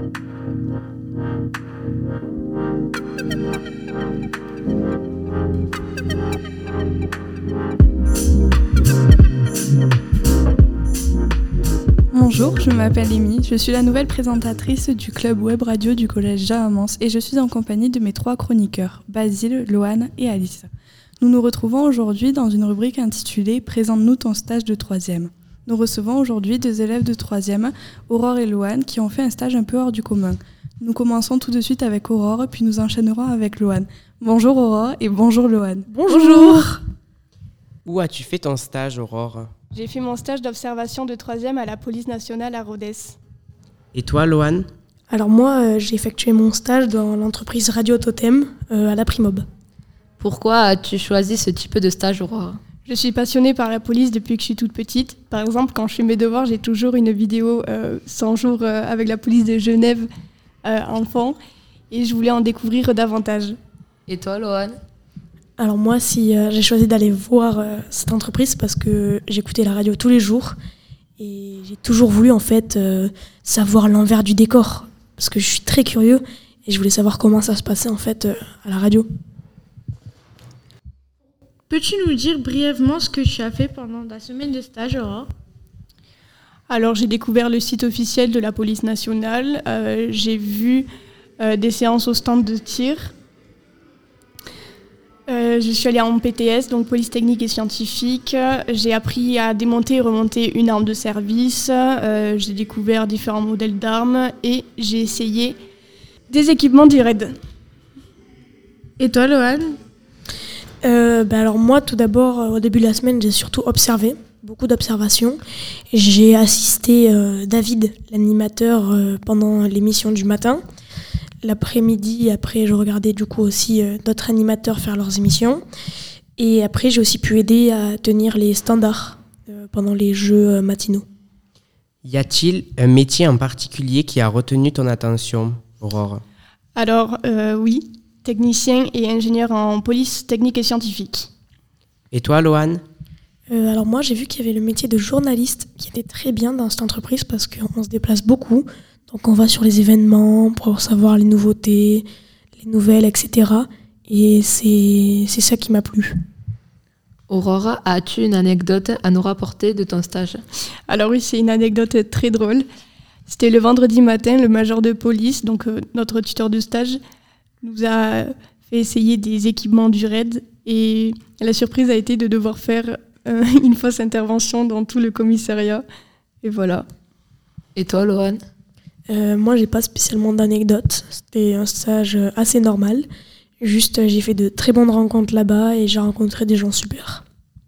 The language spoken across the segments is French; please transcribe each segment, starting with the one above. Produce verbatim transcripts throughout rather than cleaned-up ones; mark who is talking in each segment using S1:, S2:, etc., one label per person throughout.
S1: Bonjour, je m'appelle Amy, je suis la nouvelle présentatrice du club web radio du collège Jean-Amance et je suis en compagnie de mes trois chroniqueurs, Basile, Loane et Alice. Nous nous retrouvons aujourd'hui dans une rubrique intitulée « Présente-nous ton stage de troisième ». Nous recevons aujourd'hui deux élèves de troisième, Aurore et Loane, qui ont fait un stage un peu hors du commun. Nous commençons tout de suite avec Aurore, puis nous enchaînerons avec Loane. Bonjour Aurore et bonjour Loane.
S2: Bonjour, bonjour. Où as-tu fait ton stage, Aurore ?
S3: J'ai fait mon stage d'observation de troisième à la police nationale à Rodez.
S2: Et toi, Loane ?
S4: Alors moi, euh, j'ai effectué mon stage dans l'entreprise Radio Totem euh, à la Primob.
S5: Pourquoi as-tu choisi ce type de stage, Aurore ?
S3: Je suis passionnée par la police depuis que je suis toute petite. Par exemple, quand je fais mes devoirs, j'ai toujours une vidéo euh, cent jours euh, avec la police de Genève euh, enfant et je voulais en découvrir davantage.
S5: Et toi, Loane ?
S4: Alors moi, si euh, j'ai choisi d'aller voir euh, cette entreprise parce que j'écoutais la radio tous les jours et j'ai toujours voulu en fait euh, savoir l'envers du décor parce que je suis très curieux et je voulais savoir comment ça se passait en fait euh, à la radio.
S6: Peux-tu nous dire brièvement ce que tu as fait pendant ta semaine de stage, Aurore ?
S3: Alors j'ai découvert le site officiel de la police nationale, euh, j'ai vu euh, des séances au stand de tir. Euh, je suis allée en P T S, donc police technique et scientifique. J'ai appris à démonter et remonter une arme de service. Euh, j'ai découvert différents modèles d'armes et j'ai essayé des équipements du raid.
S6: Et toi, Loane ?
S4: euh, bah Alors moi, tout d'abord, au début de la semaine, j'ai surtout observé, beaucoup d'observations. J'ai assisté euh, David, l'animateur, euh, pendant l'émission du matin. L'après-midi, après, je regardais du coup aussi euh, d'autres animateurs faire leurs émissions. Et après, j'ai aussi pu aider à tenir les standards euh, pendant les jeux euh, matinaux.
S2: Y a-t-il un métier en particulier qui a retenu ton attention, Aurore ?
S3: Alors, euh, oui, technicien et ingénieur en police technique et scientifique.
S2: Et toi, Loane ?
S4: euh, Alors moi, j'ai vu qu'il y avait le métier de journaliste qui était très bien dans cette entreprise parce qu'on se déplace beaucoup. Donc on va sur les événements pour savoir les nouveautés, les nouvelles, et cetera. Et c'est, c'est ça qui m'a plu.
S5: Aurore, as-tu une anecdote à nous rapporter de ton stage ?
S3: Alors oui, c'est une anecdote très drôle. C'était le vendredi matin, le major de police, donc euh, notre tuteur de stage, nous a fait essayer des équipements du raid. Et la surprise a été de devoir faire euh, une fausse intervention dans tout le commissariat. Et voilà.
S5: Et toi, Loane ?
S4: Euh, moi, j'ai pas spécialement d'anecdote. C'était un stage assez normal. Juste, j'ai fait de très bonnes rencontres là-bas et j'ai rencontré des gens super.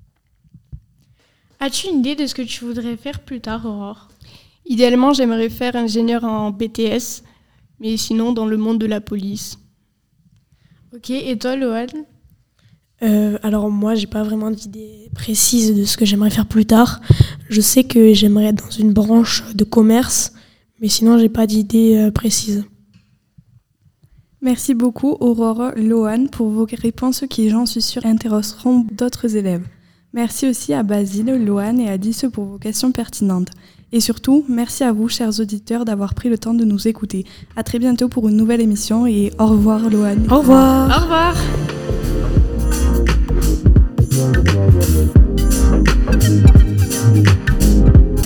S6: As-tu une idée de ce que tu voudrais faire plus tard, Aurore ?
S3: Idéalement, j'aimerais faire ingénieur en P T S, mais sinon dans le monde de la police.
S6: Ok, et toi, Loane ?
S4: euh, Alors moi, j'ai pas vraiment d'idée précise de ce que j'aimerais faire plus tard. Je sais que j'aimerais être dans une branche de commerce, mais sinon, j'ai pas d'idée euh, précise.
S1: Merci beaucoup Aurore, Loane pour vos réponses qui, j'en suis sûre, intéresseront d'autres élèves. Merci aussi à Basile, Loane et Alice pour vos questions pertinentes. Et surtout, merci à vous, chers auditeurs, d'avoir pris le temps de nous écouter. À très bientôt pour une nouvelle émission et au revoir Loane.
S4: Au revoir.
S6: Au revoir.